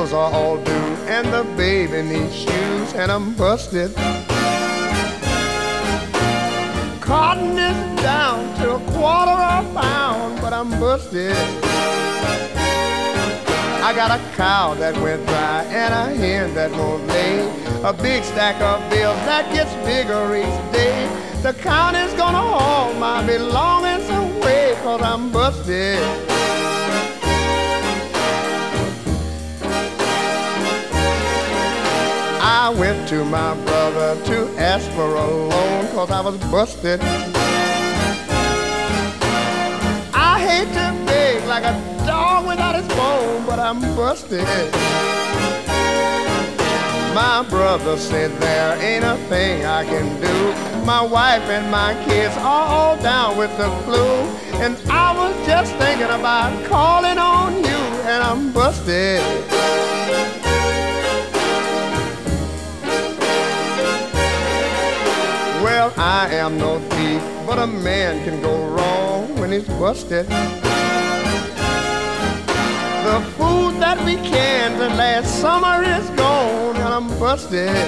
bills are all due, and the baby needs shoes, and I'm busted. Cotton is down to $1/4 but I'm busted. I got a cow that went dry and a hen that won't lay, a big stack of bills that gets bigger each day. The county's gonna haul my belongings away 'cause I'm busted. I went to my brother to ask for a loan 'cause I was busted. I hate to beg like a dog without his bone, but I'm busted. My brother said there ain't a thing I can do. My wife and my kids are all down with the flu, and I was just thinking about calling on you, and I'm busted. Well, I am no thief, but a man can go wrong when he's busted. The food that we canned last summer is gone, and I'm busted.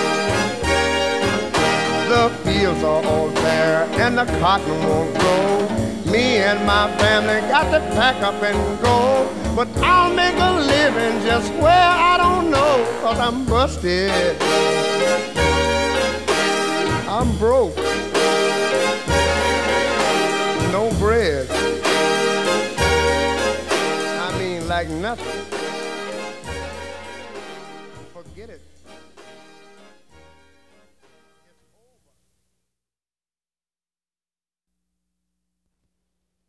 The fields are all bare, and the cotton won't grow. Me and my family got to pack up and go, but I'll make a living just where I don't know, 'cause I'm busted. I'm broke. No bread. I mean, like nothing. Forget it.